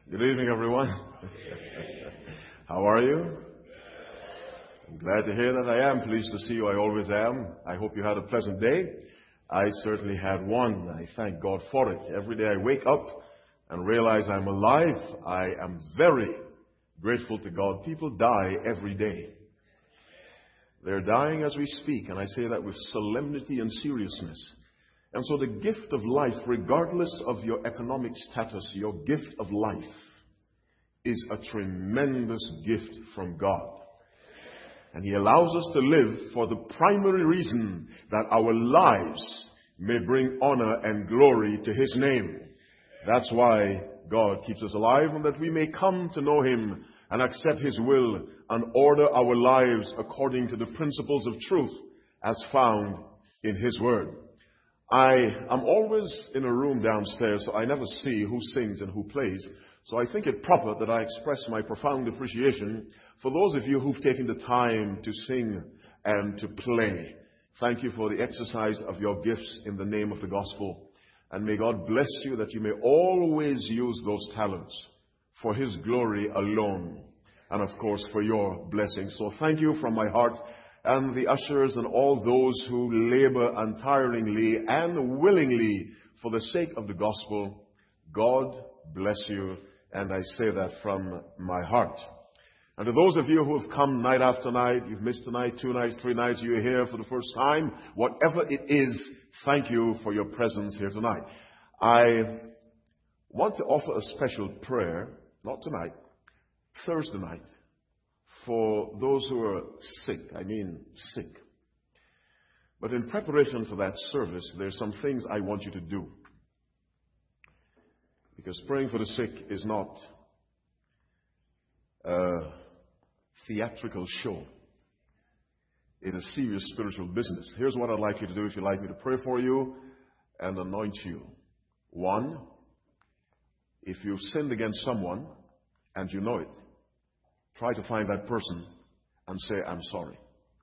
Good evening, everyone. How are you? I'm glad to hear that. I am pleased to see you. I always am. I hope you had a pleasant day. I certainly had one. I thank God for it. Every day I wake up and realize I'm alive. I am very grateful to God. People die every day. They're dying as we speak, and I say that with solemnity and seriousness. And so the gift of life, regardless of your economic status, your gift of life is a tremendous gift from God. And He allows us to live for the primary reason that our lives may bring honor and glory to His name. That's why God keeps us alive, and that we may come to know Him and accept His will and order our lives according to the principles of truth as found in His Word. I am always in a room downstairs, so I never see who sings and who plays. So I think it proper that I express my profound appreciation for those of you who've taken the time to sing and to play. Thank you for the exercise of your gifts in the name of the gospel. And may God bless you that you may always use those talents for His glory alone. And of course for your blessing. So thank you from my heart. And the ushers and all those who labor untiringly and willingly for the sake of the gospel, God bless you. And I say that from my heart. And to those of you who have come night after night, you've missed a night, 2 nights, 3 nights, you're here for the first time, whatever it is, thank you for your presence here tonight. I want to offer a special prayer, not tonight, Thursday night, for those who are sick. I mean sick. But in preparation for that service, there's some things I want you to do. Because praying for the sick is not a theatrical show. It is serious spiritual business. Here's what I'd like you to do if you'd like me to pray for you and anoint you. 1, if you've sinned against someone and you know it, try to find that person and say, I'm sorry.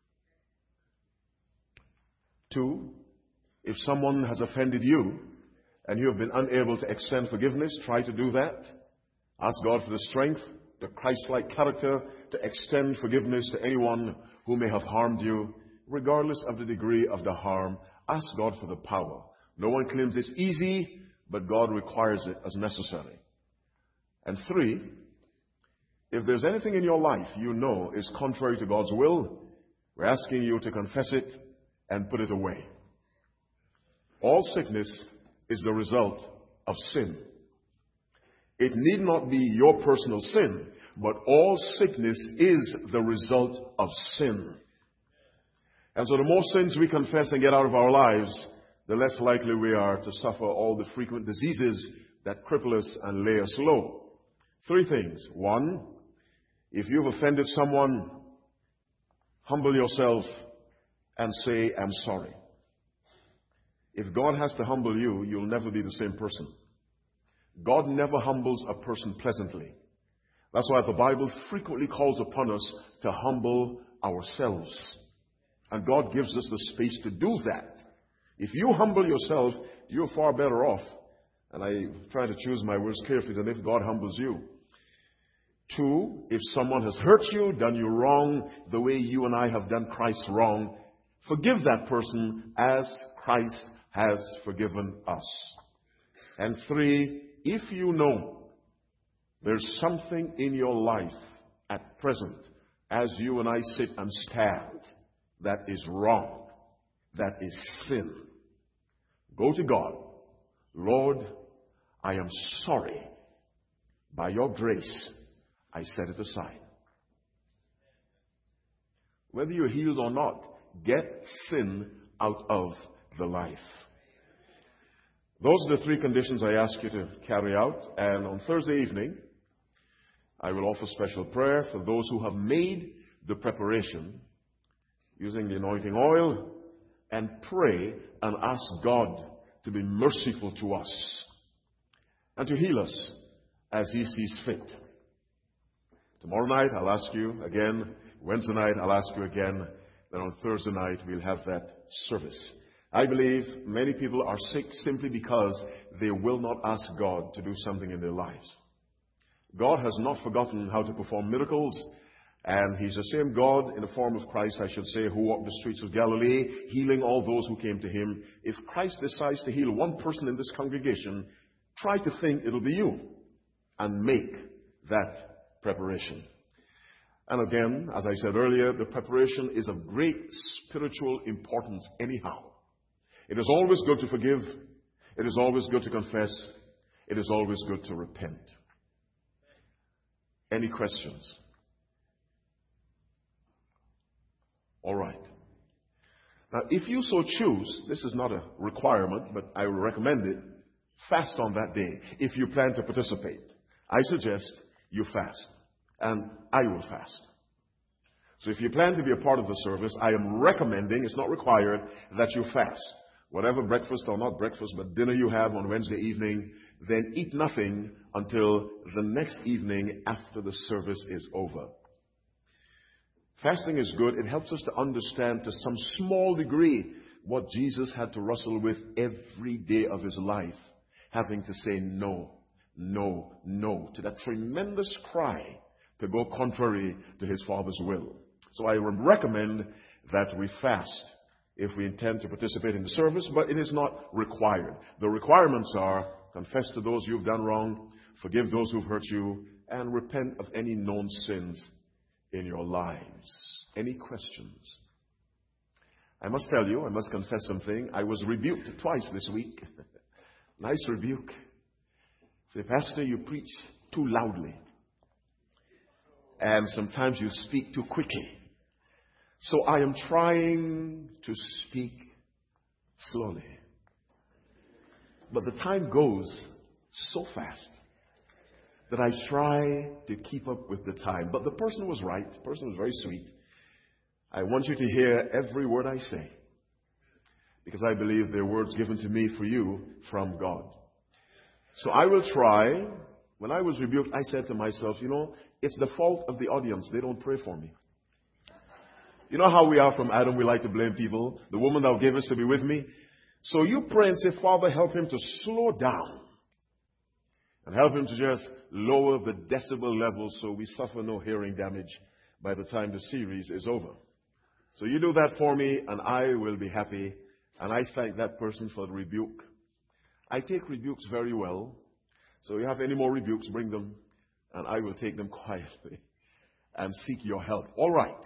2, if someone has offended you and you have been unable to extend forgiveness, try to do that. Ask God for the strength, the Christ-like character to extend forgiveness to anyone who may have harmed you, regardless of the degree of the harm. Ask God for the power. No one claims it's easy, but God requires it as necessary. And 3, if there's anything in your life you know is contrary to God's will, we're asking you to confess it and put it away. All sickness is the result of sin. It need not be your personal sin, but all sickness is the result of sin. And so the more sins we confess and get out of our lives, the less likely we are to suffer all the frequent diseases that cripple us and lay us low. 3 things. 1, if you've offended someone, humble yourself and say, I'm sorry. If God has to humble you, you'll never be the same person. God never humbles a person pleasantly. That's why the Bible frequently calls upon us to humble ourselves. And God gives us the space to do that. If you humble yourself, you're far better off. And I try to choose my words carefully than if God humbles you. 2, if someone has hurt you, done you wrong, the way you and I have done Christ wrong, forgive that person as Christ has forgiven us. And 3, if you know there's something in your life at present, as you and I sit and stand, that is wrong, that is sin, go to God. Lord, I am sorry. By your grace, I set it aside. Whether you're healed or not, get sin out of the life. Those are the 3 conditions I ask you to carry out. And on Thursday evening, I will offer special prayer for those who have made the preparation using the anointing oil, and pray and ask God to be merciful to us and to heal us as He sees fit. Tomorrow night, I'll ask you again. Wednesday night, I'll ask you again. Then on Thursday night, we'll have that service. I believe many people are sick simply because they will not ask God to do something in their lives. God has not forgotten how to perform miracles. And He's the same God in the form of Christ, I should say, who walked the streets of Galilee, healing all those who came to Him. If Christ decides to heal one person in this congregation, try to think it'll be you and make that preparation. And again, as I said earlier, the preparation is of great spiritual importance anyhow. It is always good to forgive. It is always good to confess. It is always good to repent. Any questions? All right. Now, if you so choose, this is not a requirement, but I will recommend it, fast on that day. If you plan to participate, I suggest you fast. And I will fast. So if you plan to be a part of the service, I am recommending, it's not required, that you fast. Whatever breakfast or not breakfast, but dinner you have on Wednesday evening, then eat nothing until the next evening after the service is over. Fasting is good. It helps us to understand to some small degree what Jesus had to wrestle with every day of His life, having to say no, no, no, to that tremendous cry to go contrary to His Father's will. So I recommend that we fast if we intend to participate in the service, but it is not required. The requirements are confess to those you've done wrong, forgive those who've hurt you, and repent of any known sins in your lives. Any questions? I must tell you, I must confess something. I was rebuked twice this week. Nice rebuke. Say, Pastor, you preach too loudly. And sometimes you speak too quickly. So I am trying to speak slowly. But the time goes so fast that I try to keep up with the time. But the person was right. The person was very sweet. I want you to hear every word I say, because I believe they're words given to me for you from God. So I will try. When I was rebuked, I said to myself, it's the fault of the audience. They don't pray for me. You know how we are from Adam? We like to blame people. The woman thou gavest to be with me. So you pray and say, Father, help him to slow down. And help him to just lower the decibel level so we suffer no hearing damage by the time the series is over. So you do that for me and I will be happy. And I thank that person for the rebuke. I take rebukes very well. So if you have any more rebukes, bring them. And I will take them quietly and seek your help. All right.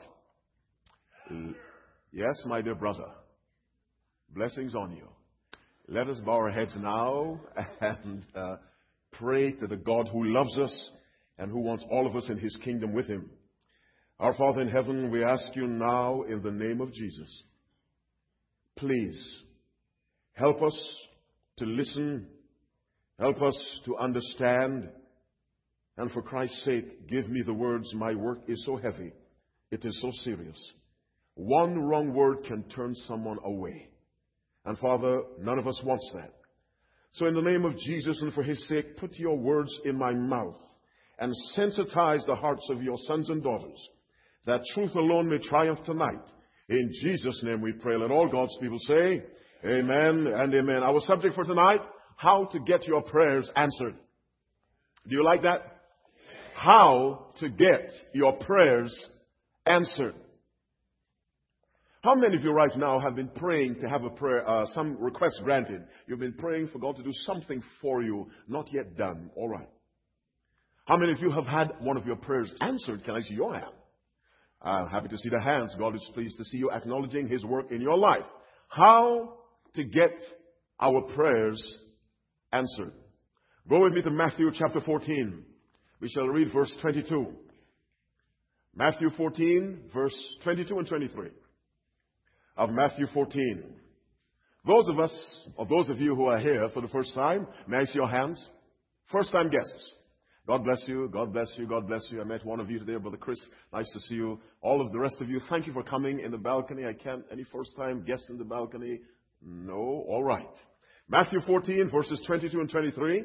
Yes, my dear brother. Blessings on you. Let us bow our heads now and pray to the God who loves us and who wants all of us in His kingdom with Him. Our Father in heaven, we ask you now in the name of Jesus, please help us to listen, help us to understand, and for Christ's sake, give me the words, my work is so heavy, it is so serious. One wrong word can turn someone away. And Father, none of us wants that. So in the name of Jesus and for His sake, put your words in my mouth and sensitize the hearts of your sons and daughters, that truth alone may triumph tonight. In Jesus' name we pray. Let all God's people say, amen and amen. Our subject for tonight, how to get your prayers answered. Do you like that? How to get your prayers answered. How many of you right now have been praying to have a prayer, some request granted? You've been praying for God to do something for you, not yet done. All right. How many of you have had one of your prayers answered? Can I see your hand? I'm happy to see the hands. God is pleased to see you acknowledging His work in your life. How to get our prayers answered. Go with me to Matthew chapter 14. We shall read verse 22. Matthew 14, verse 22 and 23. Of Matthew 14. Those of us, or those of you who are here for the first time, may I see your hands? First time guests. God bless you, God bless you, God bless you. I met one of you today, Brother Chris. Nice to see you. All of the rest of you, thank you for coming in the balcony. Any first time guests in the balcony? No? All right. Matthew 14, verses 22 and 23.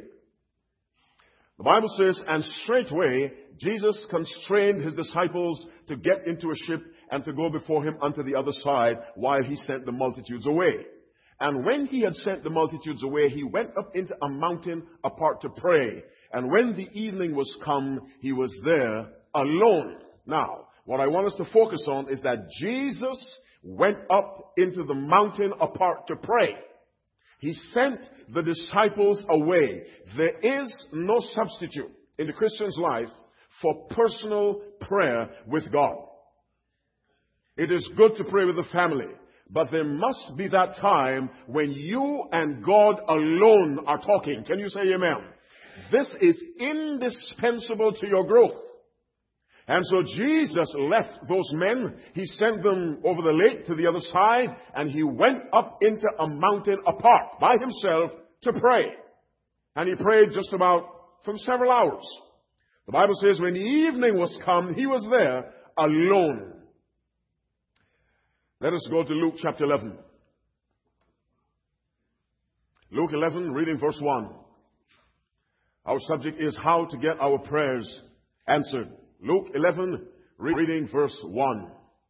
The Bible says, and straightway Jesus constrained His disciples to get into a ship and to go before Him unto the other side while He sent the multitudes away. And when he had sent the multitudes away, he went up into a mountain apart to pray. And when the evening was come, he was there alone. Now, what I want us to focus on is that Jesus went up into the mountain apart to pray. He sent the disciples away. There is no substitute in the Christian's life for personal prayer with God. It is good to pray with the family, but there must be that time when you and God alone are talking. Can you say amen? This is indispensable to your growth. And so Jesus left those men. He sent them over the lake to the other side, and he went up into a mountain apart by himself to pray. And he prayed just about for several hours. The Bible says when the evening was come, he was there alone. Let us go to Luke chapter 11. Luke 11, reading verse 1. Our subject is how to get our prayers answered. Luke 11, reading verse 1.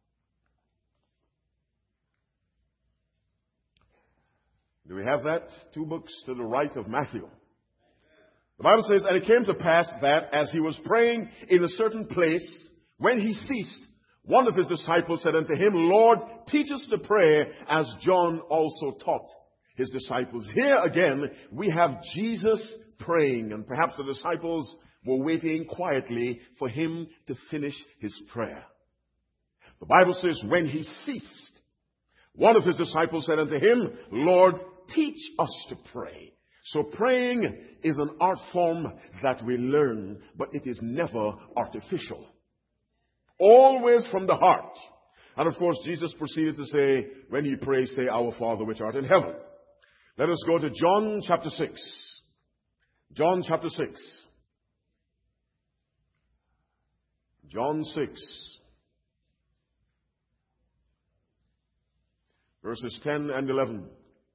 Do we have that? 2 books to the right of Matthew. The Bible says, and it came to pass that as he was praying in a certain place, when he ceased, one of his disciples said unto him, Lord, teach us to pray as John also taught his disciples. Here again, we have Jesus praying, and perhaps the disciples were waiting quietly for him to finish his prayer. The Bible says, when he ceased, one of his disciples said unto him, Lord, teach us to pray. So praying is an art form that we learn, but it is never artificial. Always from the heart. And of course, Jesus proceeded to say, when you pray, say, Our Father which art in heaven. Let us go to John chapter 6. John chapter 6. John 6. Verses 10 and 11.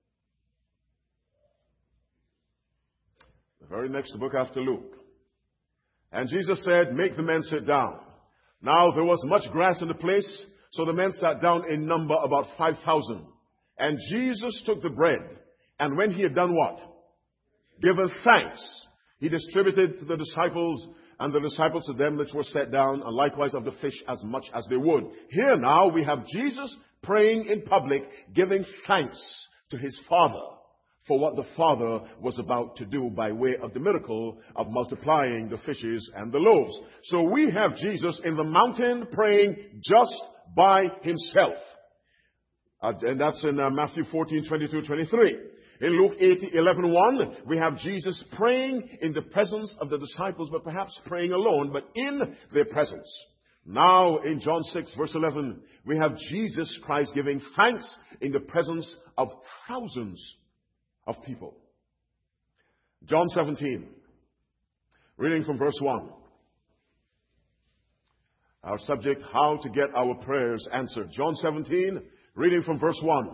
The very next book after Luke. And Jesus said, make the men sit down. Now there was much grass in the place, so the men sat down in number about 5,000. And Jesus took the bread, and when he had done what? Given thanks, he distributed to the disciples, and the disciples to them which were set down, and likewise of the fish as much as they would. Here now we have Jesus praying in public, giving thanks to his Father for what the Father was about to do by way of the miracle of multiplying the fishes and the loaves. So we have Jesus in the mountain praying just by himself. And that's in Matthew 14, 22, 23. In Luke 11:1, we have Jesus praying in the presence of the disciples, but perhaps praying alone, but in their presence. Now in John 6, verse 11, we have Jesus Christ giving thanks in the presence of thousands of people. John 17, reading from verse 1. Our subject, how to get our prayers answered. John 17, reading from verse 1.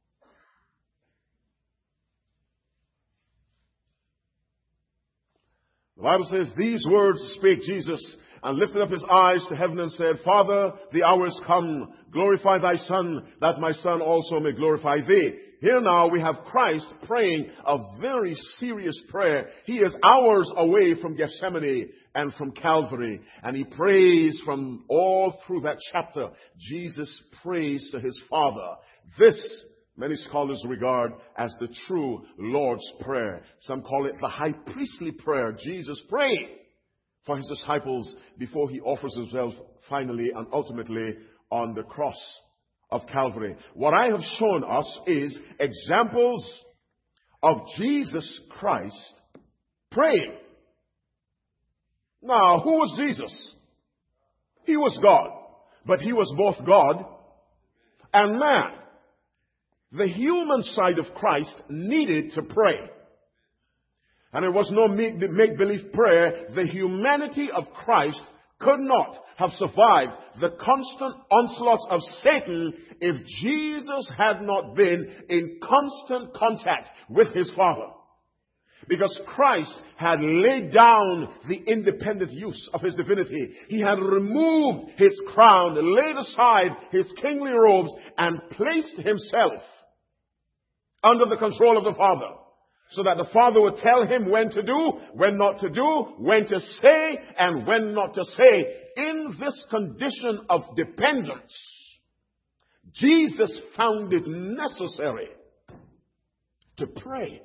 The Bible says, these words spake Jesus, and lifted up his eyes to heaven and said, Father, the hour is come. Glorify thy Son, that my Son also may glorify thee. Here now we have Christ praying a very serious prayer. He is hours away from Gethsemane and from Calvary. And he prays from all through that chapter. Jesus prays to his Father. This, many scholars regard as the true Lord's Prayer. Some call it the high priestly prayer. Jesus praying for his disciples before he offers himself finally and ultimately on the cross of Calvary. What I have shown us is examples of Jesus Christ praying. Now, who was Jesus? He was God, but he was both God and man. The human side of Christ needed to pray. And it was no make-believe prayer. The humanity of Christ could not have survived the constant onslaughts of Satan if Jesus had not been in constant contact with his Father. Because Christ had laid down the independent use of his divinity. He had removed his crown, laid aside his kingly robes, and placed himself under the control of the Father, so that the Father would tell him when to do, when not to do, when to say, and when not to say. In this condition of dependence, Jesus found it necessary to pray.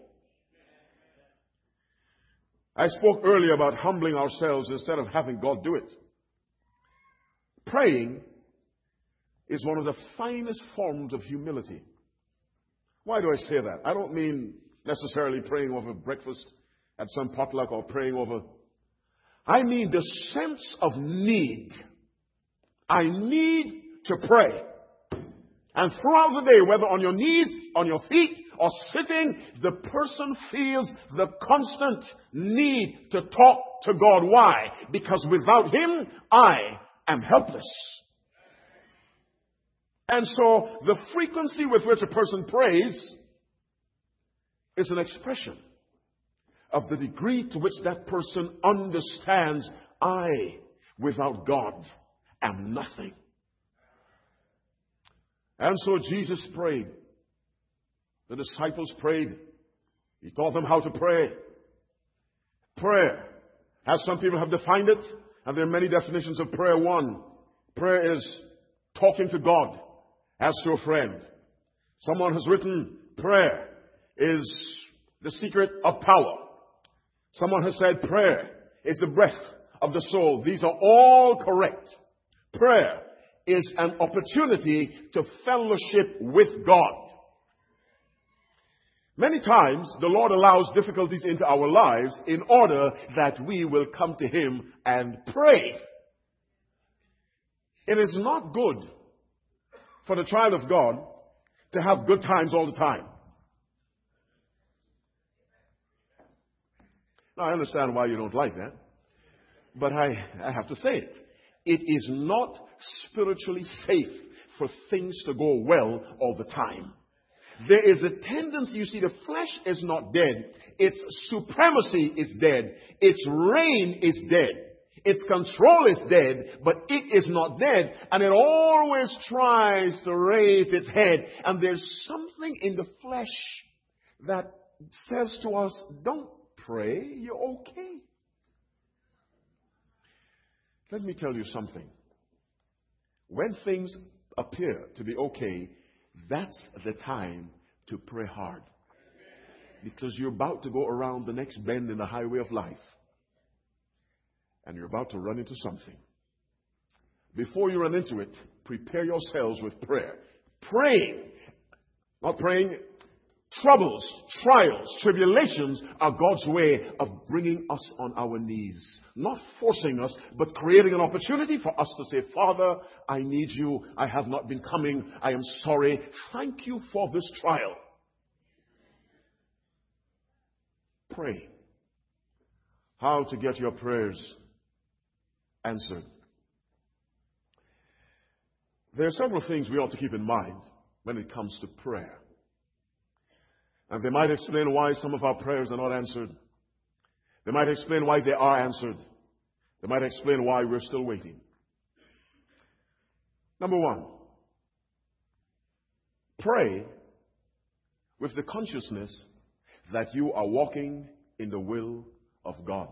I spoke earlier about humbling ourselves instead of having God do it. Praying is one of the finest forms of humility. Why do I say that? I don't mean necessarily praying over breakfast at some potluck or praying over. I mean the sense of need. I need to pray. And throughout the day, whether on your knees, on your feet, or sitting, the person feels the constant need to talk to God. Why? Because without Him, I am helpless. And so the frequency with which a person prays is an expression of the degree to which that person understands, I, without God, am nothing. And so Jesus prayed. The disciples prayed. He taught them how to pray. Prayer, as some people have defined it, and there are many definitions of prayer. One, prayer is talking to God as to a friend. Someone has written, prayer is the secret of power. Someone has said, prayer is the breath of the soul. These are all correct. Prayer is an opportunity to fellowship with God. Many times, the Lord allows difficulties into our lives in order that we will come to Him and pray. It is not good for the child of God to have good times all the time. Now, I understand why you don't like that, but I have to say it. It is not spiritually safe for things to go well all the time. There is a tendency, you see, the flesh is not dead. Its supremacy is dead. Its reign is dead. Its control is dead, but it is not dead. And it always tries to raise its head. And there's something in the flesh that says to us, don't pray, you're okay. Let me tell you something. When things appear to be okay, that's the time to pray hard. Because you're about to go around the next bend in the highway of life. And you're about to run into something. Before you run into it, prepare yourselves with prayer. Praying, not praying, troubles, trials, tribulations are God's way of bringing us on our knees. Not forcing us, but creating an opportunity for us to say, Father, I need you. I have not been coming. I am sorry. Thank you for this trial. Pray. How to get your prayers answered. There are several things we ought to keep in mind when it comes to prayer. And they might explain why some of our prayers are not answered. They might explain why they are answered. They might explain why we're still waiting. Number one, pray with the consciousness that you are walking in the will of God.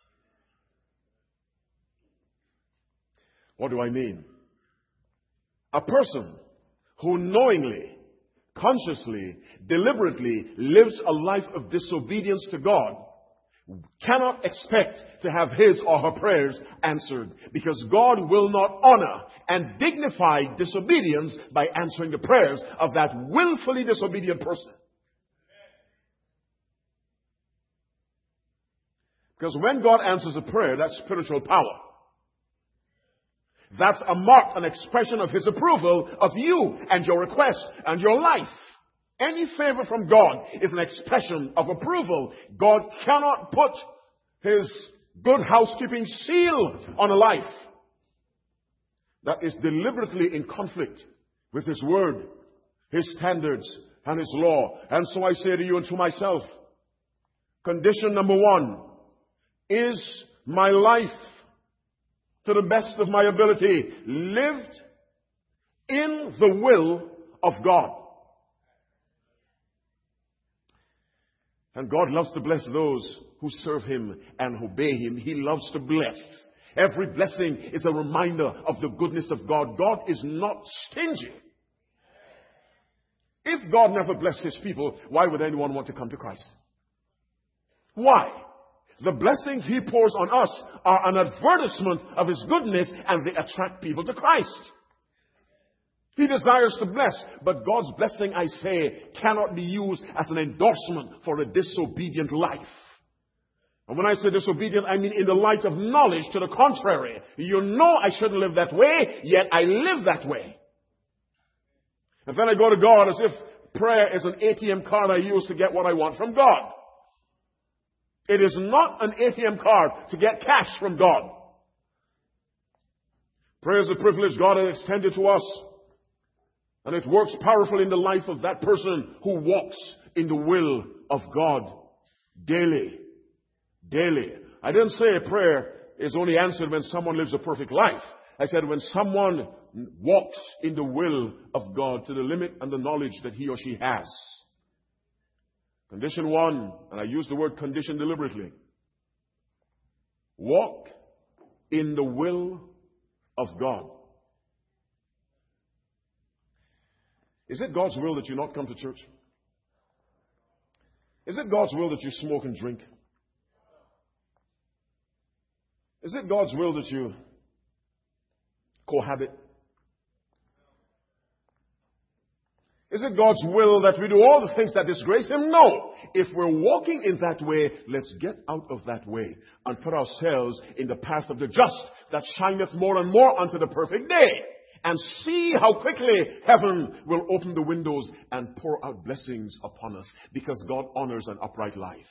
What do I mean? A person who knowingly, consciously, deliberately lives a life of disobedience to God cannot expect to have his or her prayers answered, because God will not honor and dignify disobedience by answering the prayers of that willfully disobedient person. Because when God answers a prayer, that's spiritual power. That's a mark, an expression of His approval of you and your request and your life. Any favor from God is an expression of approval. God cannot put His good housekeeping seal on a life that is deliberately in conflict with His word, His standards, and His law. And so I say to you and to myself, condition number one, is my life, to the best of my ability, lived in the will of God? And God loves to bless those who serve Him and obey Him. He loves to bless. Every blessing is a reminder of the goodness of God. God is not stingy. If God never blessed His people, why would anyone want to come to Christ? Why? The blessings He pours on us are an advertisement of His goodness, and they attract people to Christ. He desires to bless, but God's blessing, I say, cannot be used as an endorsement for a disobedient life. And when I say disobedient, I mean in the light of knowledge to the contrary. You know I shouldn't live that way, yet I live that way. And then I go to God as if prayer is an ATM card I use to get what I want from God. It is not an ATM card to get cash from God. Prayer is a privilege God has extended to us. And it works powerfully in the life of that person who walks in the will of God daily. Daily. I didn't say prayer is only answered when someone lives a perfect life. I said when someone walks in the will of God to the limit and the knowledge that he or she has. Condition 1, and I use the word condition deliberately. Walk in the will of God. Is it God's will that you not come to church? Is it God's will that you smoke and drink? Is it God's will that you cohabit? Is it God's will that we do all the things that disgrace Him? No. If we're walking in that way, let's get out of that way and put ourselves in the path of the just that shineth more and more unto the perfect day. And see how quickly heaven will open the windows and pour out blessings upon us, because God honors an upright life.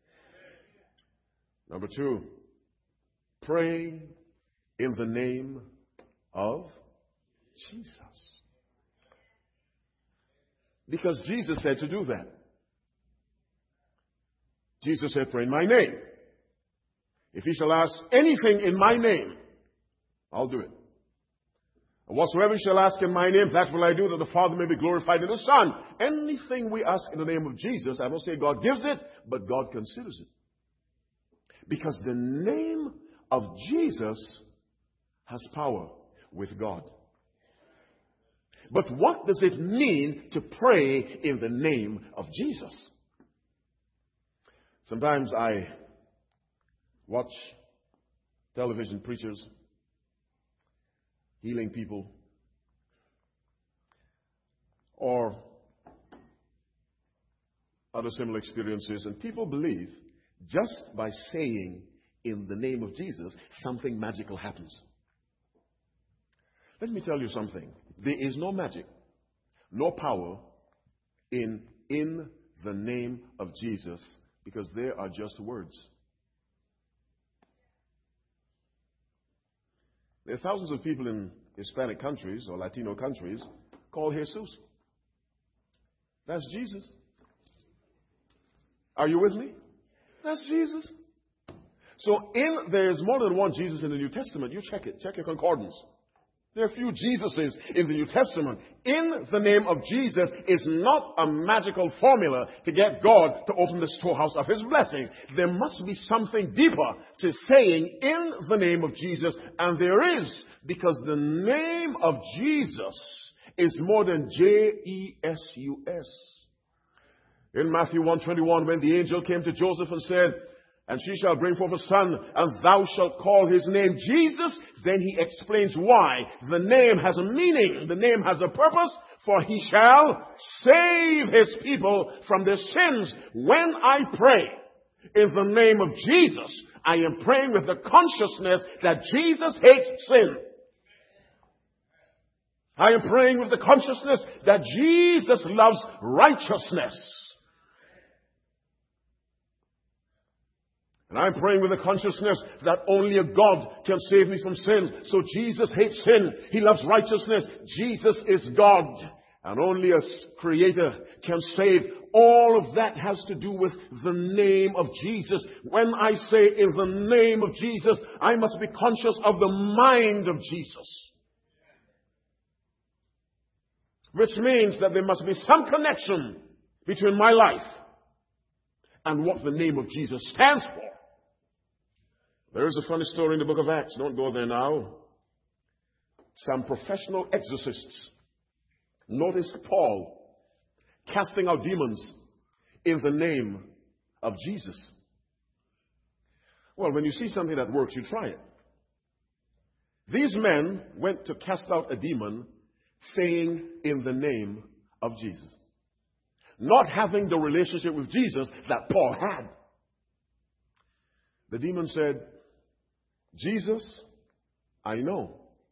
Number 2, pray in the name of Jesus. Because Jesus said to do that. Jesus said, pray in my name. If he shall ask anything in my name, I'll do it. And whatsoever you shall ask in my name, that will I do, that the Father may be glorified in the Son. Anything we ask in the name of Jesus, I don't say God gives it, but God considers it. Because the name of Jesus has power with God. But what does it mean to pray in the name of Jesus? Sometimes I watch television preachers healing people, or other similar experiences, and people believe just by saying in the name of Jesus, something magical happens. Let me tell you something. There is no magic, no power in the name of Jesus, because they are just words. There are thousands of people in Hispanic countries or Latino countries called Jesus. That's Jesus. Are you with me? That's Jesus. So there's more than one Jesus in the New Testament. You check it. Check your concordance. There are a few Jesuses in the New Testament. In the name of Jesus is not a magical formula to get God to open the storehouse of His blessings. There must be something deeper to saying in the name of Jesus, and there is, because the name of Jesus is more than Jesus. In Matthew 1:21, when the angel came to Joseph and said, and she shall bring forth a son, and thou shalt call his name Jesus. Then he explains why. The name has a meaning. The name has a purpose. For he shall save his people from their sins. When I pray in the name of Jesus, I am praying with the consciousness that Jesus hates sin. I am praying with the consciousness that Jesus loves righteousness. And I'm praying with the consciousness that only a God can save me from sin. So Jesus hates sin. He loves righteousness. Jesus is God. And only a Creator can save. All of that has to do with the name of Jesus. When I say in the name of Jesus, I must be conscious of the mind of Jesus. Which means that there must be some connection between my life and what the name of Jesus stands for. There is a funny story in the book of Acts. Don't go there now. Some professional exorcists noticed Paul casting out demons in the name of Jesus. Well, when you see something that works, you try it. These men went to cast out a demon saying in the name of Jesus, not having the relationship with Jesus that Paul had. The demon said, Jesus, I know.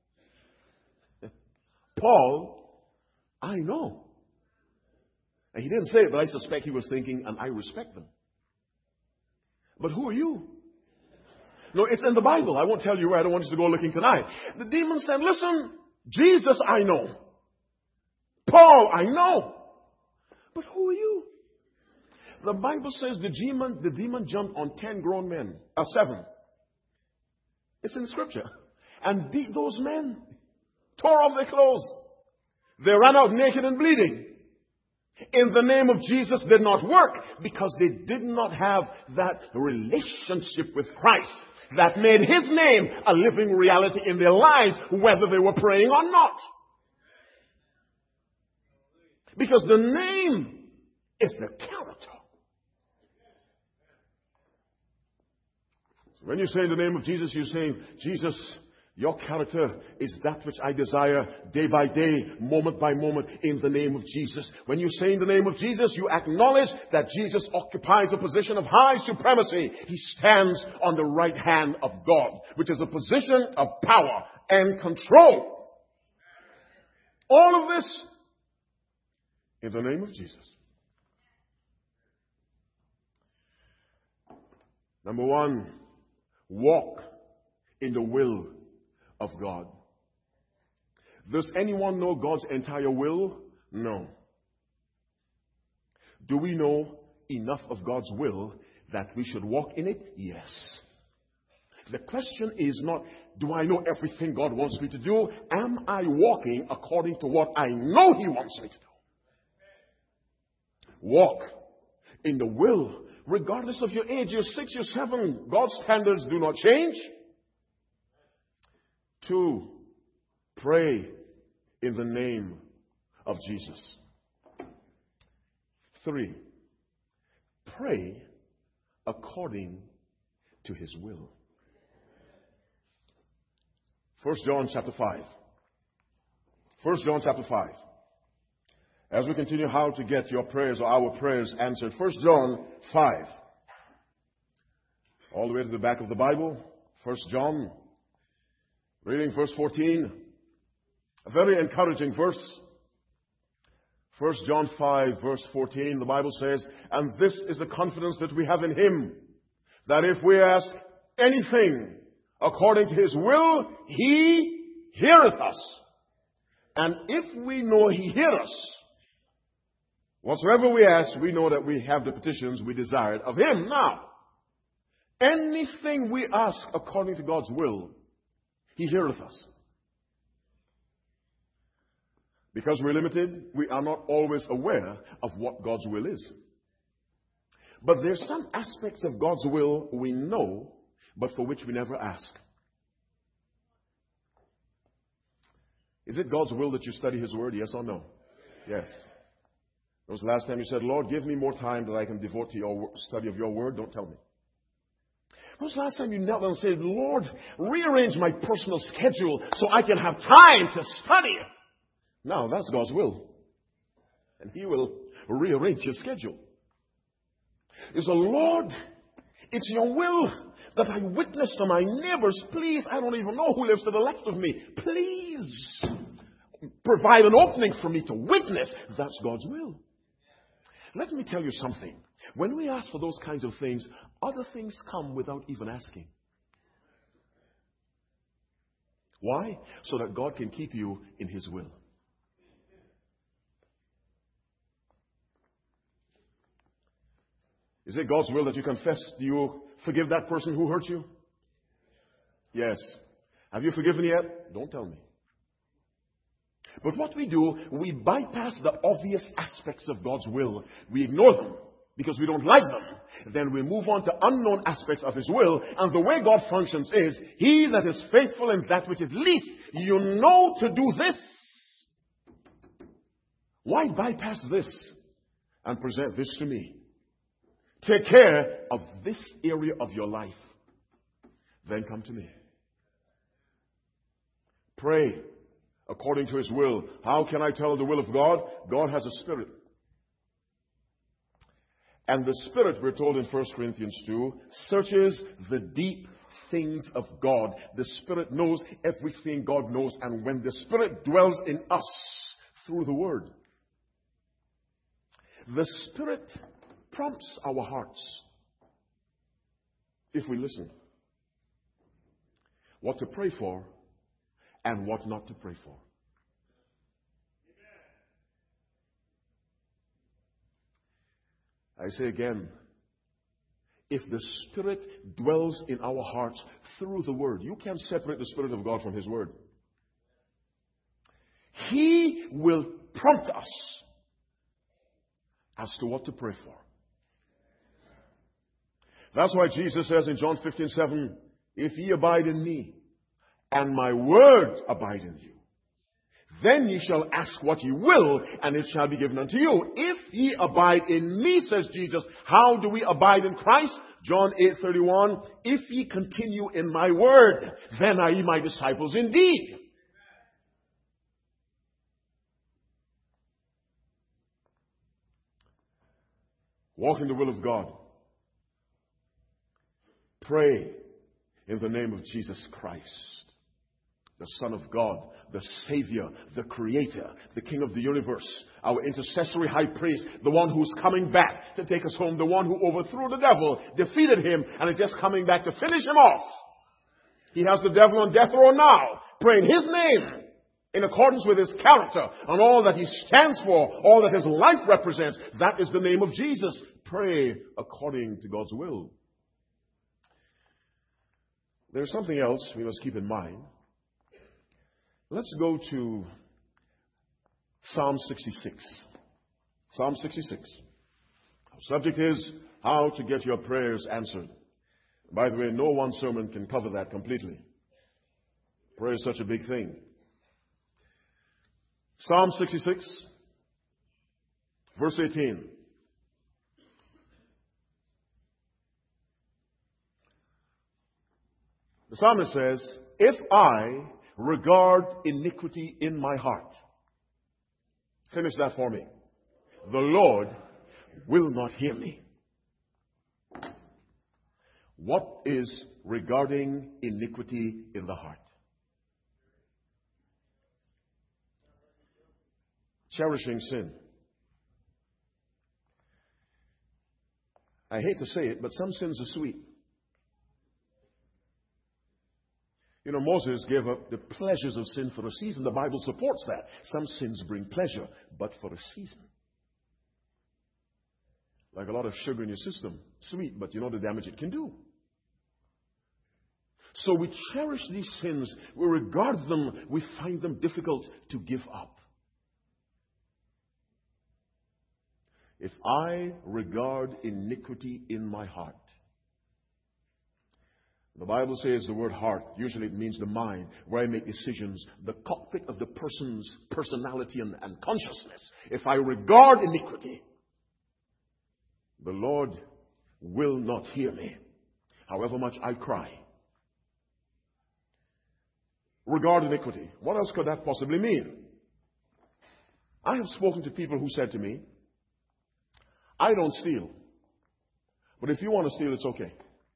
Paul, I know. And he didn't say it, but I suspect he was thinking, and I respect them. But who are you? No, it's in the Bible. I won't tell you where. I don't want you to go looking tonight. The demon said, listen, Jesus, I know. Paul, I know. But who are you? The Bible says the demon jumped on 10 grown men. 7. It's in Scripture. And beat those men. Tore off their clothes. They ran out naked and bleeding. In the name of Jesus did not work because they did not have that relationship with Christ that made His name a living reality in their lives, whether they were praying or not. Because the name is the character. So when you say in the name of Jesus, you're saying, Jesus, your character is that which I desire day by day, moment by moment, in the name of Jesus. When you say in the name of Jesus, you acknowledge that Jesus occupies a position of high supremacy. He stands on the right hand of God, which is a position of power and control. All of this in the name of Jesus. Number 1, walk in the will of God. Does anyone know God's entire will? No. Do we know enough of God's will that we should walk in it? Yes. The question is not, do I know everything God wants me to do? Am I walking according to what I know He wants me to do? Walk in the will, regardless of your age. You're 6, you're 7. God's standards do not change. 2, pray in the name of Jesus. 3, pray according to His will. 1 John chapter 5. 1 John chapter 5. As we continue how to get your prayers or our prayers answered. 1 John 5. All the way to the back of the Bible. 1 John. Reading verse 14. A very encouraging verse. 1 John 5 verse 14. The Bible says, and this is the confidence that we have in Him, that if we ask anything according to His will, He heareth us. And if we know He heareth us, whatsoever we ask, we know that we have the petitions we desired of Him. Now, anything we ask according to God's will, He heareth us. Because we're limited, we are not always aware of what God's will is. But there's some aspects of God's will we know, but for which we never ask. Is it God's will that you study His Word? Yes or no? Yes. When was the last time you said, Lord, give me more time that I can devote to your study of your Word? Don't tell me. When was the last time you knelt and said, Lord, rearrange my personal schedule so I can have time to study? Now, that's God's will. And He will rearrange your schedule. You say, Lord, it's your will that I witness to my neighbors. Please, I don't even know who lives to the left of me. Please provide an opening for me to witness. That's God's will. Let me tell you something. When we ask for those kinds of things, other things come without even asking. Why? So that God can keep you in His will. Is it God's will that you confess? Do you forgive that person who hurt you? Yes. Have you forgiven yet? Don't tell me. But what we do, we bypass the obvious aspects of God's will. We ignore them. because we don't like them. Then we move on to unknown aspects of His will. And the way God functions is, He that is faithful in that which is least, you know to do this. Why bypass this and present this to me? Take care of this area of your life. Then come to me. Pray according to His will. How can I tell the will of God? God has a spirit. And the Spirit, we're told in 1 Corinthians 2, searches the deep things of God. The Spirit knows everything God knows. And when the Spirit dwells in us through the Word, the Spirit prompts our hearts, if we listen, what to pray for and what not to pray for. I say again, if the Spirit dwells in our hearts through the Word, you can't separate the Spirit of God from His Word. He will prompt us as to what to pray for. That's why Jesus says in John 15:7, if ye abide in me, and my word abide in you, then ye shall ask what ye will, and it shall be given unto you. If ye abide in me, says Jesus, how do we abide in Christ? John 8:31, if ye continue in my word, then are ye my disciples indeed. Walk in the will of God. Pray in the name of Jesus Christ, the Son of God, the Savior, the Creator, the King of the universe, our intercessory high priest, the one who's coming back to take us home, the one who overthrew the devil, defeated him, and is just coming back to finish him off. He has the devil on death row now. Pray in His name, in accordance with His character, and all that He stands for, all that His life represents. That is the name of Jesus. Pray according to God's will. There's something else we must keep in mind. Let's go to Psalm 66. Psalm 66. Our subject is how to get your prayers answered. By the way, no one sermon can cover that completely. Prayer is such a big thing. Psalm 66, verse 18. The psalmist says, if I regard iniquity in my heart. Finish that for me. The Lord will not hear me. What is regarding iniquity in the heart? Cherishing sin. I hate to say it, but some sins are sweet. You know, Moses gave up the pleasures of sin for a season. The Bible supports that. Some sins bring pleasure, but for a season. Like a lot of sugar in your system. Sweet, but you know the damage it can do. So we cherish these sins. We regard them. We find them difficult to give up. If I regard iniquity in my heart. The Bible says the word heart, usually it means the mind, where I make decisions, the cockpit of the person's personality and consciousness. If I regard iniquity, the Lord will not hear me, however much I cry. Regard iniquity. What else could that possibly mean? I have spoken to people who said to me, I don't steal, but if you want to steal, it's okay.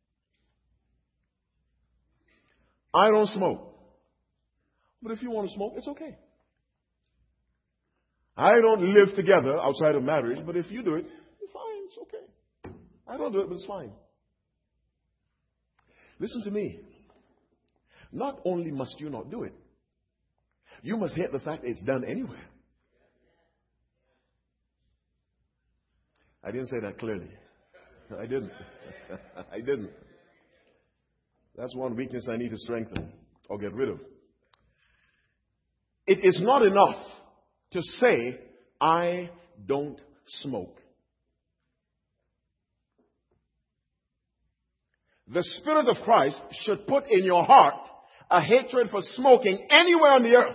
I don't smoke. But if you want to smoke, it's okay. I don't live together outside of marriage, but if you do it, it's fine, it's okay. I don't do it, but it's fine. Listen to me. Not only must you not do it, you must hate the fact that it's done anywhere. I didn't say that clearly. I didn't. I didn't. That's one weakness I need to strengthen or get rid of. It is not enough to say, I don't smoke. the Spirit of Christ should put in your heart a hatred for smoking anywhere on the earth.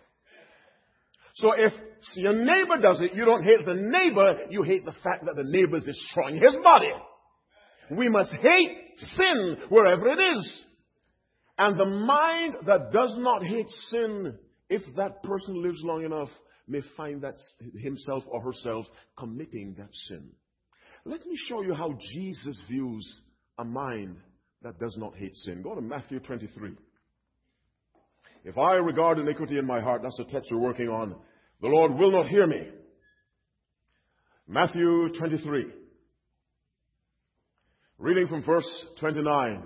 So if your neighbor does it, you don't hate the neighbor, you hate the fact that the neighbor is destroying his body. We must hate sin wherever it is. And the mind that does not hate sin, if that person lives long enough, may find that himself or herself committing that sin. Let me show you how Jesus views a mind that does not hate sin. Go to Matthew 23. If I regard iniquity in my heart, that's the text we're working on, the Lord will not hear me. Matthew 23. Reading from verse 29.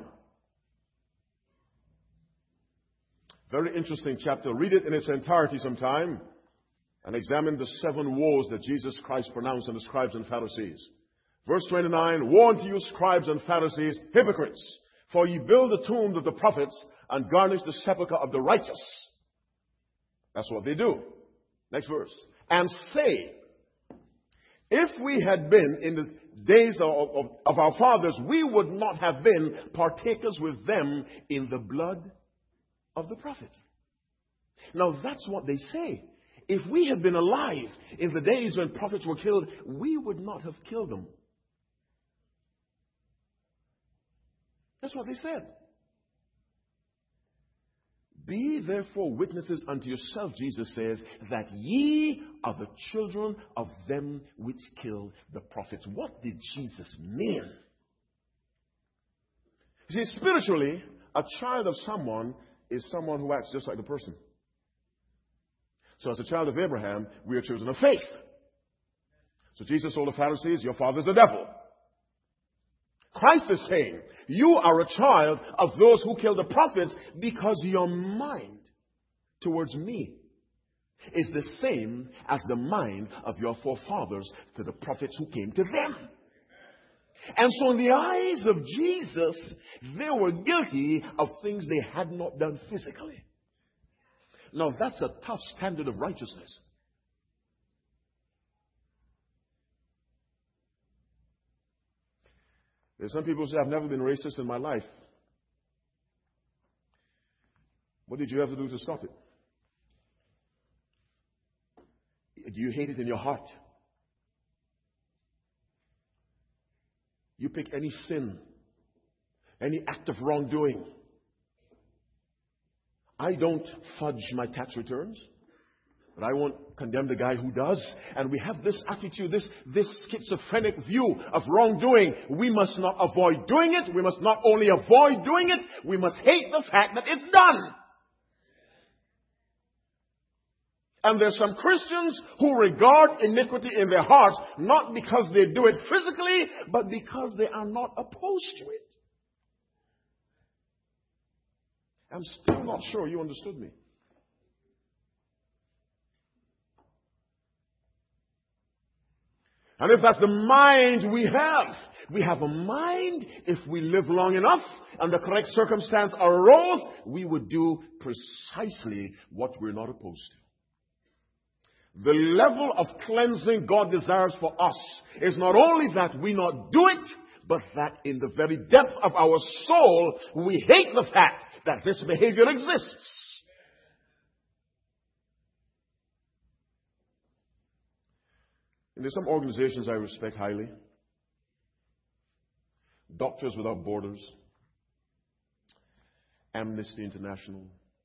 Very interesting chapter. Read it in its entirety sometime and examine the 7 woes that Jesus Christ pronounced on the scribes and Pharisees. Verse 29, woe unto you, scribes and Pharisees, hypocrites, for ye build the tombs of the prophets and garnish the sepulchre of the righteous. That's what they do. Next verse. And say, if we had been in the days of our fathers, we would not have been partakers with them in the blood of the prophets. Now that's what they say. If we had been alive in the days when prophets were killed, we would not have killed them. That's what they said. Be therefore witnesses unto yourself, Jesus says, that ye are the children of them which kill the prophets. What did Jesus mean? You see, spiritually, a child of someone is someone who acts just like the person. So as a child of Abraham, we are children of faith. So Jesus told the Pharisees, your father's the devil. Christ is saying, you are a child of those who kill the prophets because your mind towards me is the same as the mind of your forefathers to the prophets who came to them. And so in the eyes of Jesus, they were guilty of things they had not done physically. Now that's a tough standard of righteousness. There's some people who say, I've never been racist in my life. What did you have to do to stop it? Do you hate it in your heart? You pick any sin, any act of wrongdoing. I don't fudge my tax returns, but I won't condemn the guy who does. And we have this attitude, this schizophrenic view of wrongdoing. We must not avoid doing it. We must not only avoid doing it, we must hate the fact that it's done. And there's some Christians who regard iniquity in their hearts, not because they do it physically, but because they are not opposed to it. I'm still not sure you understood me. And if that's the mind we have a mind, if we live long enough and the correct circumstance arose, we would do precisely what we're not opposed to. The level of cleansing God desires for us is not only that we not do it, but that in the very depth of our soul, we hate the fact that this behavior exists. And there's some organizations I respect highly. Doctors Without Borders, Amnesty International,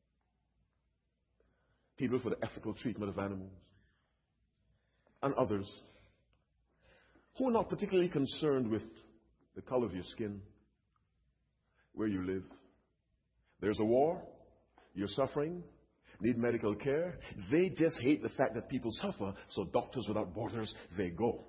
People for the Ethical Treatment of Animals, and others who are not particularly concerned with the color of your skin, where you live. There's a war, you're suffering, need medical care. They just hate the fact that people suffer, so Doctors Without Borders, they go.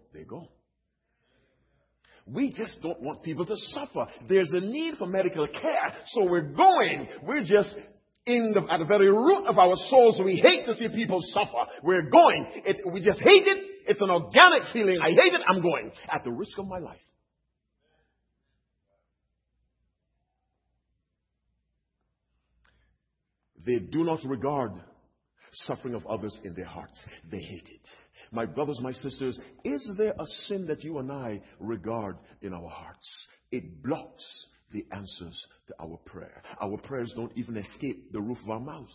We just don't want people to suffer. There's a need for medical care, so we're going. We're just at the very root of our souls, we hate to see people suffer. We're going. We just hate it. It's an organic feeling. I hate it. I'm going at the risk of my life. They do not regard suffering of others in their hearts. They hate it. My brothers, my sisters, is there a sin that you and I regard in our hearts? It blocks the answers to our prayer. Our prayers don't even escape the roof of our mouths.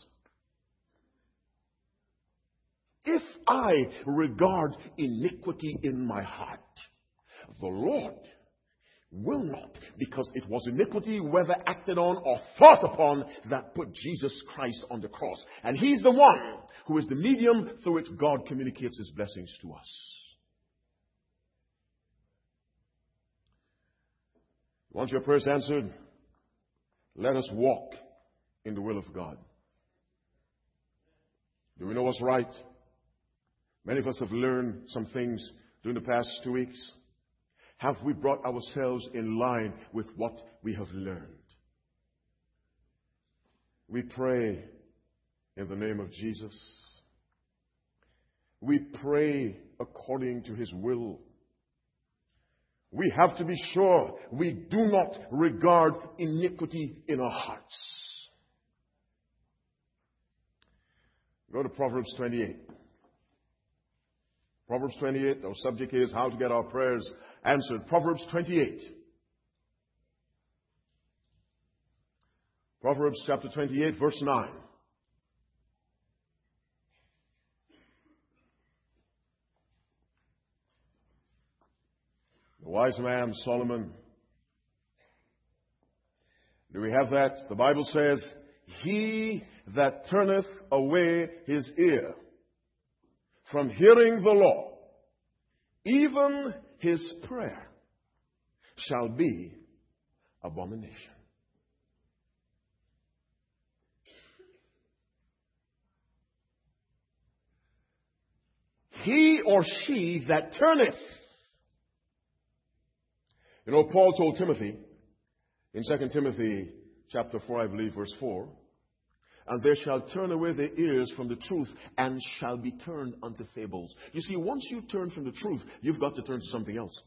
If I regard iniquity in my heart, the Lord will not, because it was iniquity, whether acted on or thought upon, that put Jesus Christ on the cross. And He's the one who is the medium through which God communicates His blessings to us. Want your prayers answered? Let us walk in the will of God. Do we know what's right? Many of us have learned some things during the past 2 weeks. Have we brought ourselves in line with what we have learned? We pray in the name of Jesus. We pray according to His will. We have to be sure we do not regard iniquity in our hearts. Go to Proverbs 28. Proverbs 28, our subject is how to get our prayers answered. Proverbs 28. Proverbs chapter 28, verse 9. The wise man, Solomon. Do we have that? The Bible says, he that turneth away his ear from hearing the law, even his prayer shall be abomination. He or she that turneth. You know, Paul told Timothy in 2 Timothy chapter 4, I believe, verse 4, and they shall turn away their ears from the truth and shall be turned unto fables. You see, once you turn from the truth, you've got to turn to something else.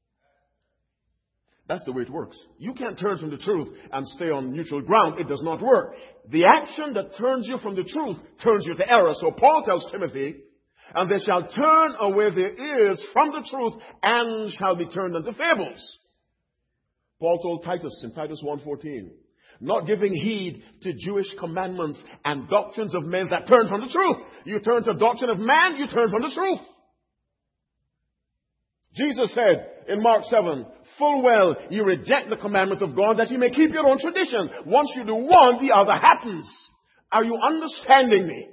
That's the way it works. You can't turn from the truth and stay on neutral ground. It does not work. The action that turns you from the truth turns you to error. So Paul tells Timothy, and they shall turn away their ears from the truth and shall be turned unto fables. Paul told Titus in Titus 1:14, not giving heed to Jewish commandments and doctrines of men that turn from the truth. You turn to doctrine of man, you turn from the truth. Jesus said in Mark 7, full well you reject the commandment of God that you may keep your own tradition. Once you do one, the other happens. Are you understanding me?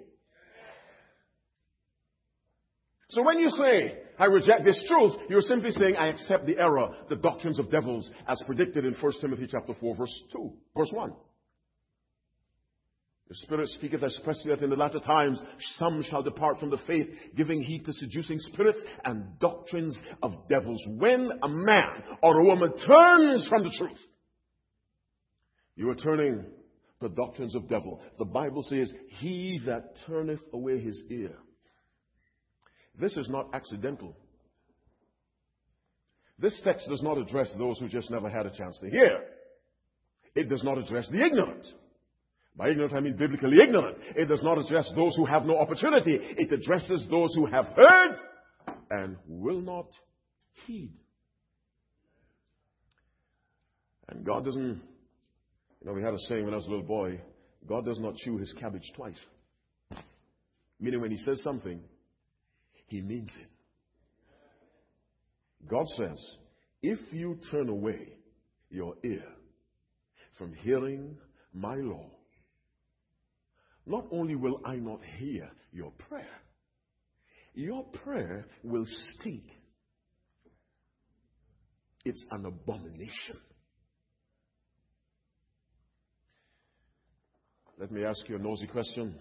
So when you say, I reject this truth, you're simply saying, I accept the error, the doctrines of devils, as predicted in 1 Timothy chapter 4, verse 1. The Spirit speaketh expressly that in the latter times some shall depart from the faith, giving heed to seducing spirits and doctrines of devils. When a man or a woman turns from the truth, you are turning to doctrines of devil. The Bible says, he that turneth away his ear. This is not accidental. This text does not address those who just never had a chance to hear. It does not address the ignorant. By ignorant, I mean biblically ignorant. It does not address those who have no opportunity. It addresses those who have heard and will not heed. And God doesn't, we had a saying when I was a little boy, God does not chew his cabbage twice. Meaning when he says something, he means it. God says, if you turn away your ear from hearing my law, not only will I not hear your prayer will stink. It's an abomination. Let me ask you a nosy question.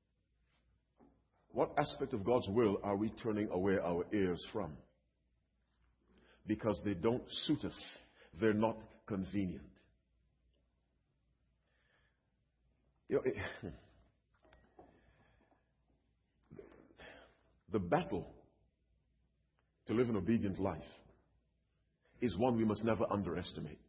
What aspect of God's will are we turning away our ears from? Because they don't suit us. They're not convenient. The battle to live an obedient life is one we must never underestimate.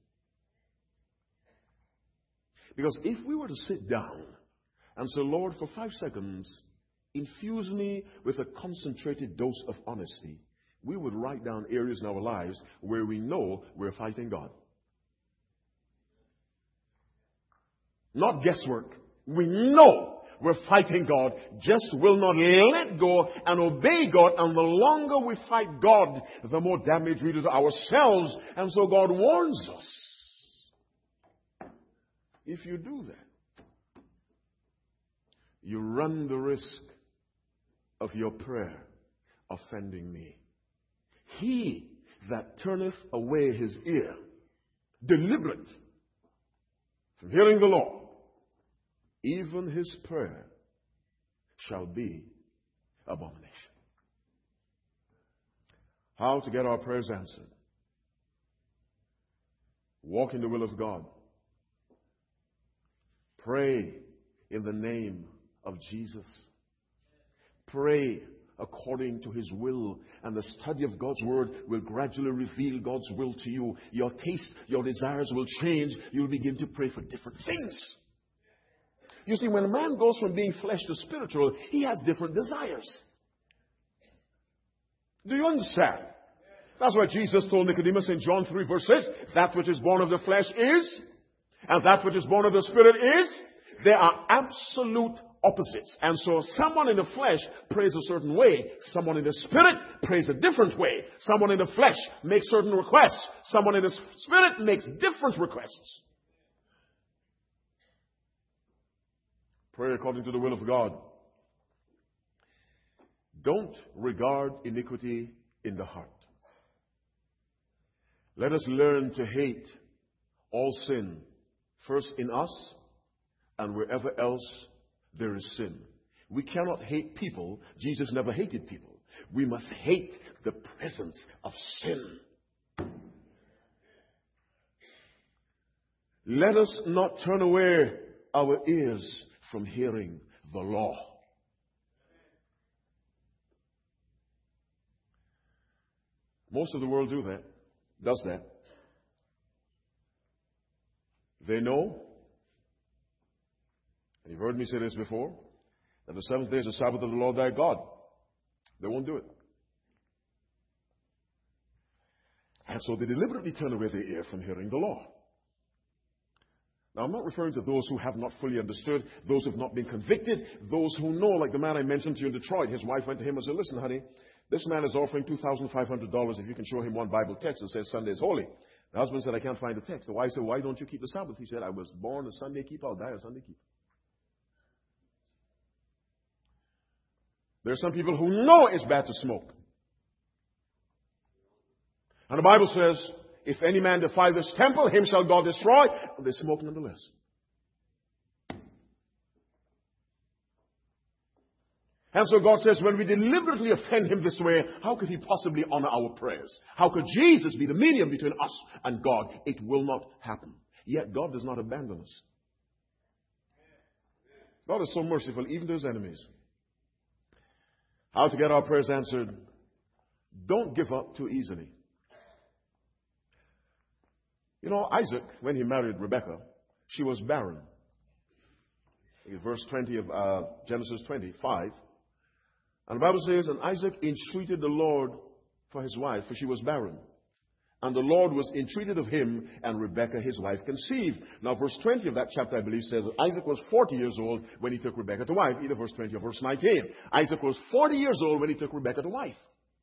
Because if we were to sit down and say, Lord, for 5 seconds, infuse me with a concentrated dose of honesty, we would write down areas in our lives where we know we're fighting God. Not guesswork. We know we're fighting God, just will not let go and obey God. And the longer we fight God, the more damage we do to ourselves. And so God warns us. If you do that, you run the risk of your prayer offending me. He that turneth away his ear, deliberate, from hearing the law, even his prayer shall be abomination. How to get our prayers answered? Walk in the will of God. Pray in the name of Jesus. Pray according to his will, and the study of God's word will gradually reveal God's will to you. Your taste, your desires will change. You'll begin to pray for different things. You see, when a man goes from being flesh to spiritual, he has different desires. Do you understand? That's why Jesus told Nicodemus in John 3 verse 6, that which is born of the flesh is, and that which is born of the spirit is. They are absolute opposites. And so someone in the flesh prays a certain way. Someone in the spirit prays a different way. Someone in the flesh makes certain requests. Someone in the spirit makes different requests. Pray according to the will of God. Don't regard iniquity in the heart. Let us learn to hate all sin, first in us and wherever else there is sin. We cannot hate people. Jesus never hated people. We must hate the presence of sin. Let us not turn away our ears from hearing the law. Most of the world does that. They know, and you've heard me say this before, that the seventh day is the Sabbath of the Lord thy God. They won't do it. And so they deliberately turn away their ear from hearing the law. Now, I'm not referring to those who have not fully understood, those who have not been convicted, those who know, like the man I mentioned to you in Detroit. His wife went to him and said, listen, honey, this man is offering $2,500 if you can show him one Bible text that says Sunday is holy. The husband said, I can't find the text. The wife said, why don't you keep the Sabbath? He said, I was born a Sunday keeper, I'll die a Sunday keeper. There are some people who know it's bad to smoke. And the Bible says, if any man defile this temple, him shall God destroy. They smoke nonetheless. And so God says, when we deliberately offend him this way, how could he possibly honor our prayers? How could Jesus be the medium between us and God? It will not happen. Yet God does not abandon us. God is so merciful, even to his enemies. How to get our prayers answered? Don't give up too easily. You know, Isaac, when he married Rebekah, she was barren. Verse 20 of Genesis 25. And the Bible says, and Isaac entreated the Lord for his wife, for she was barren. And the Lord was entreated of him, and Rebekah his wife conceived. Now verse 20 of that chapter, I believe, says that Isaac was 40 years old when he took Rebekah to wife. Either verse 20 or verse 19. Isaac was 40 years old when he took Rebekah to wife.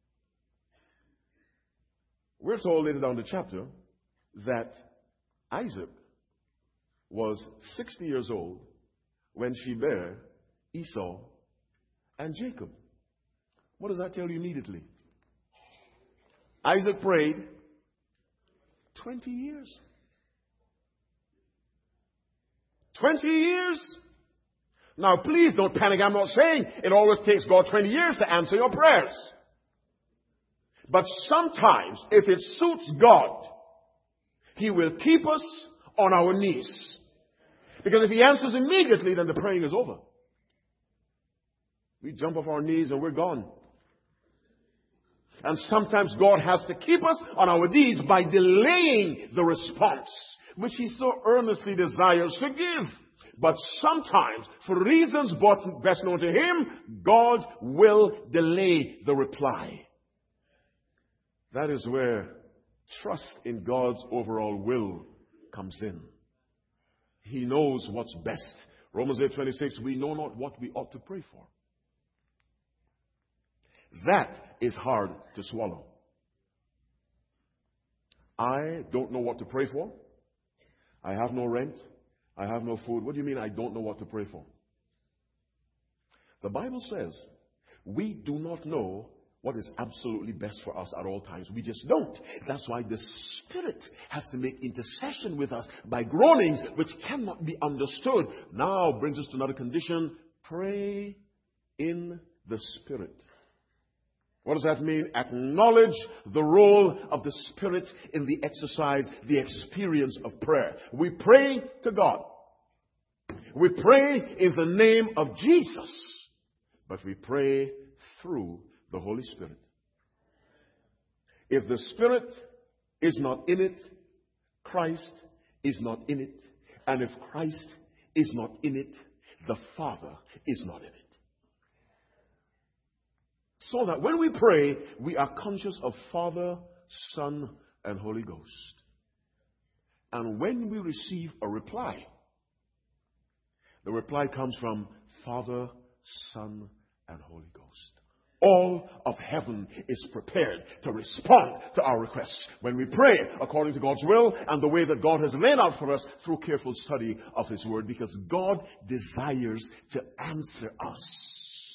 We're told later down the chapter that Isaac was 60 years old when she bare Esau and Jacob. What does that tell you immediately? Isaac prayed 20 years. 20 years? Now, please don't panic. I'm not saying it always takes God 20 years to answer your prayers. But sometimes, if it suits God, he will keep us on our knees. Because if he answers immediately, then the praying is over. We jump off our knees and we're gone. And sometimes God has to keep us on our knees by delaying the response, which he so earnestly desires to give. But sometimes, for reasons best known to him, God will delay the reply. That is where trust in God's overall will comes in. He knows what's best. Romans 8:26, we know not what we ought to pray for. That is hard to swallow. I don't know what to pray for. I have no rent. I have no food. What do you mean I don't know what to pray for? The Bible says we do not know what is absolutely best for us at all times. We just don't. That's why the Spirit has to make intercession with us by groanings which cannot be understood. Now brings us to another condition. Pray in the Spirit. What does that mean? Acknowledge the role of the Spirit in the exercise, the experience of prayer. We pray to God. We pray in the name of Jesus. But we pray through the Holy Spirit. If the Spirit is not in it, Christ is not in it. And if Christ is not in it, the Father is not in it. So that when we pray, we are conscious of Father, Son, and Holy Ghost. And when we receive a reply, the reply comes from Father, Son, and Holy Ghost. All of heaven is prepared to respond to our requests when we pray according to God's will and the way that God has laid out for us through careful study of His Word, because God desires to answer us.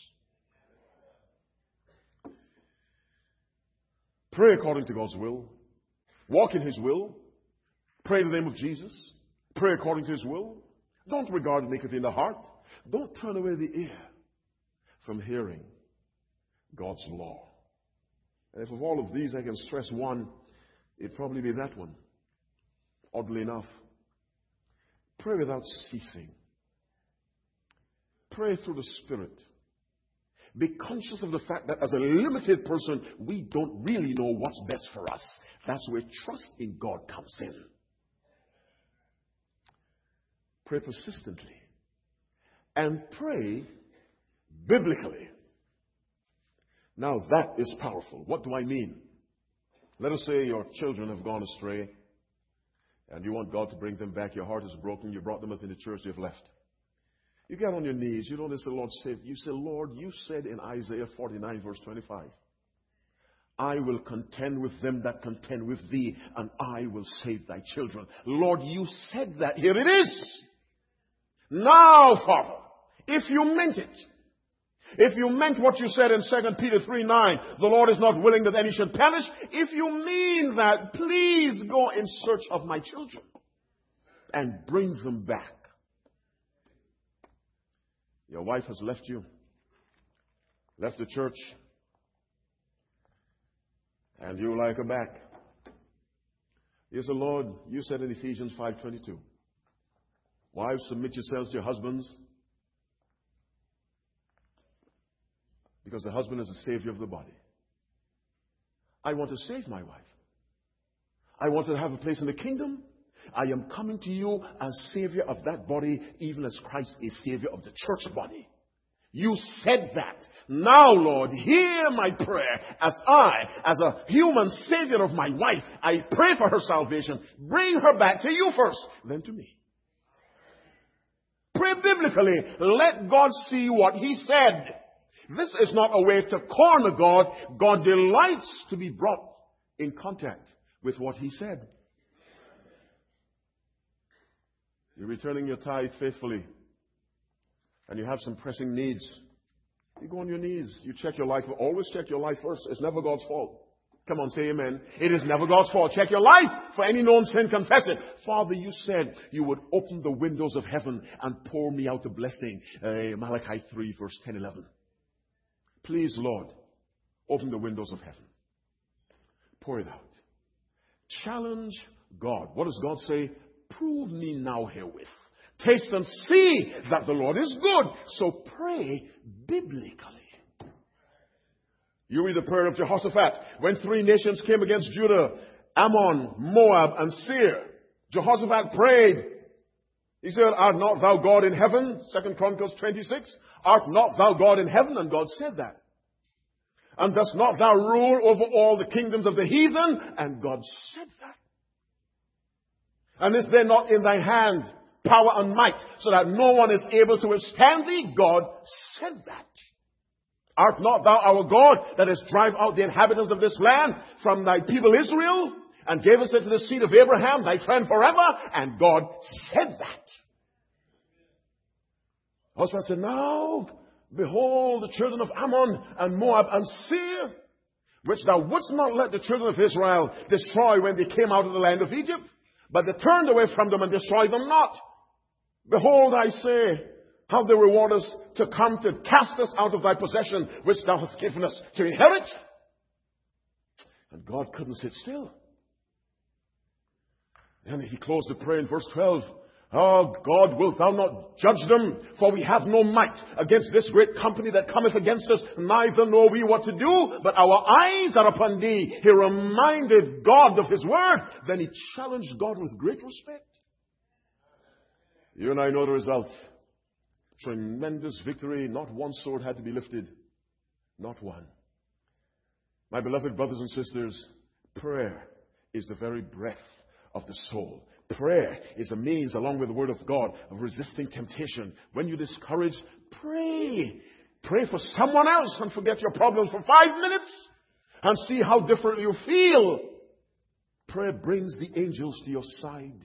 Pray according to God's will. Walk in His will. Pray in the name of Jesus. Pray according to His will. Don't regard iniquity in the heart. Don't turn away the ear from hearing God's law. And if of all of these I can stress one, it'd probably be that one. Oddly enough, pray without ceasing. Pray through the Spirit. Be conscious of the fact that as a limited person, we don't really know what's best for us. That's where trust in God comes in. Pray persistently. And pray biblically. Now that is powerful. What do I mean? Let us say your children have gone astray and you want God to bring them back. Your heart is broken. You brought them up in the church. You've left. You get on your knees. You don't say, Lord, save. You say, Lord, you said in Isaiah 49 verse 25, I will contend with them that contend with thee, and I will save thy children. Lord, you said that. Here it is. Now, Father, if you meant it, if you meant what you said in 2 Peter 3:9, the Lord is not willing that any should perish. If you mean that, please go in search of my children and bring them back. Your wife has left you, left the church, and you like her back. You say, Lord, you said in Ephesians 5:22, wives, submit yourselves to your husbands, because the husband is the savior of the body. I want to save my wife. I want her to have a place in the kingdom. I am coming to you as Savior of that body, even as Christ is Savior of the church body. You said that. Now, Lord, hear my prayer as I, as a human Savior of my wife, I pray for her salvation. Bring her back to you first, then to me. Pray biblically. Let God see what He said. This is not a way to corner God. God delights to be brought in contact with what He said. You're returning your tithe faithfully, and you have some pressing needs. You go on your knees. You check your life. Always check your life first. It's never God's fault. Come on, say amen. It is never God's fault. Check your life. For any known sin, confess it. Father, you said you would open the windows of heaven and pour me out a blessing. Malachi 3, verse 10, 11. Please, Lord, open the windows of heaven. Pour it out. Challenge God. What does God say? Prove me now herewith. Taste and see that the Lord is good. So pray biblically. You read the prayer of Jehoshaphat. When 3 nations came against Judah, Ammon, Moab, and Seir, Jehoshaphat prayed. He said, art not thou God in heaven? 2 Chronicles 26. Art not thou God in heaven? And God said that. And dost not thou rule over all the kingdoms of the heathen? And God said that. And is there not in thy hand power and might, so that no one is able to withstand thee. God said that. Art not thou our God that has drive out the inhabitants of this land from thy people Israel, and gave us into the seed of Abraham, thy friend forever? And God said that. Hosea said, now, behold, the children of Ammon and Moab and Seir, which thou wouldst not let the children of Israel destroy when they came out of the land of Egypt, but they turned away from them and destroyed them not. Behold, I say, how they reward us to come to cast us out of thy possession, which thou hast given us to inherit. And God couldn't sit still. And he closed the prayer in verse 12. Oh, God, wilt thou not judge them? For we have no might against this great company that cometh against us, neither know we what to do, but our eyes are upon thee. He reminded God of his word. Then he challenged God with great respect. You and I know the result. Tremendous victory. Not one sword had to be lifted. Not one. My beloved brothers and sisters, prayer is the very breath of the soul. Prayer is a means, along with the Word of God, of resisting temptation. When you're discouraged, pray. Pray for someone else and forget your problems for 5 minutes and see how different you feel. Prayer brings the angels to your side.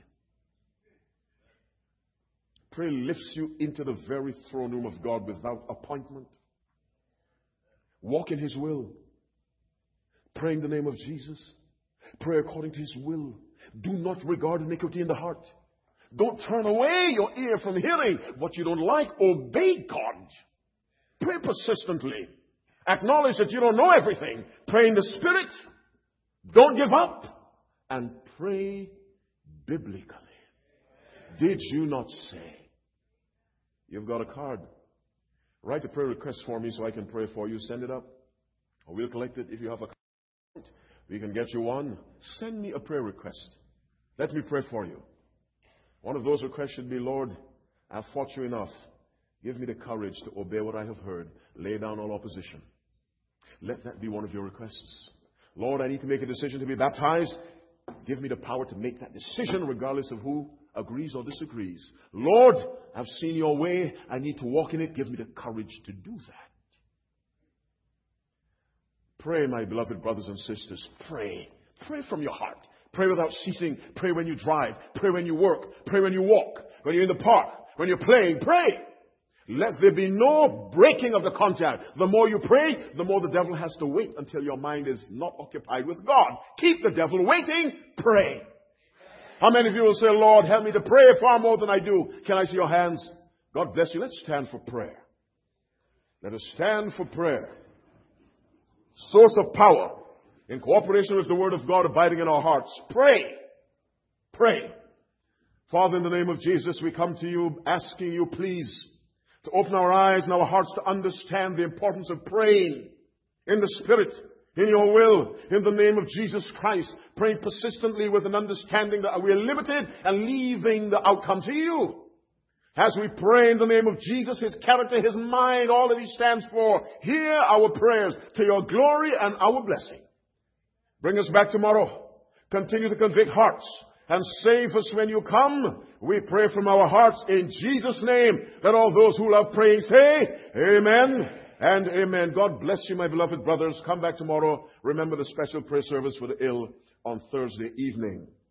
Prayer lifts you into the very throne room of God without appointment. Walk in his will. Pray in the name of Jesus. Pray according to his will. Do not regard iniquity in the heart. Don't turn away your ear from hearing what you don't like. Obey God. Pray persistently. Acknowledge that you don't know everything. Pray in the Spirit. Don't give up. And pray biblically. Did you not say? You've got a card. Write a prayer request for me so I can pray for you. Send it up. Or we'll collect it if you have a card. We can get you one. Send me a prayer request. Let me pray for you. One of those requests should be, Lord, I've fought you enough. Give me the courage to obey what I have heard. Lay down all opposition. Let that be one of your requests. Lord, I need to make a decision to be baptized. Give me the power to make that decision regardless of who agrees or disagrees. Lord, I've seen your way. I need to walk in it. Give me the courage to do that. Pray, my beloved brothers and sisters. Pray. Pray from your heart. Pray without ceasing. Pray when you drive. Pray when you work. Pray when you walk. When you're in the park. When you're playing. Pray. Let there be no breaking of the contact. The more you pray, the more the devil has to wait until your mind is not occupied with God. Keep the devil waiting. Pray. How many of you will say, Lord, help me to pray far more than I do? Can I see your hands? God bless you. Let's stand for prayer. Let us stand for prayer. Source of power. In cooperation with the Word of God abiding in our hearts. Pray. Pray. Father, in the name of Jesus, we come to you asking you, please, to open our eyes and our hearts to understand the importance of praying in the Spirit, in your will, in the name of Jesus Christ. Praying persistently with an understanding that we are limited and leaving the outcome to you. As we pray in the name of Jesus, his character, his mind, all that he stands for, hear our prayers to your glory and our blessing. Bring us back tomorrow. Continue to convict hearts and save us when you come. We pray from our hearts in Jesus' name. Let all those who love praying say, amen and amen. God bless you, my beloved brothers. Come back tomorrow. Remember the special prayer service for the ill on Thursday evening.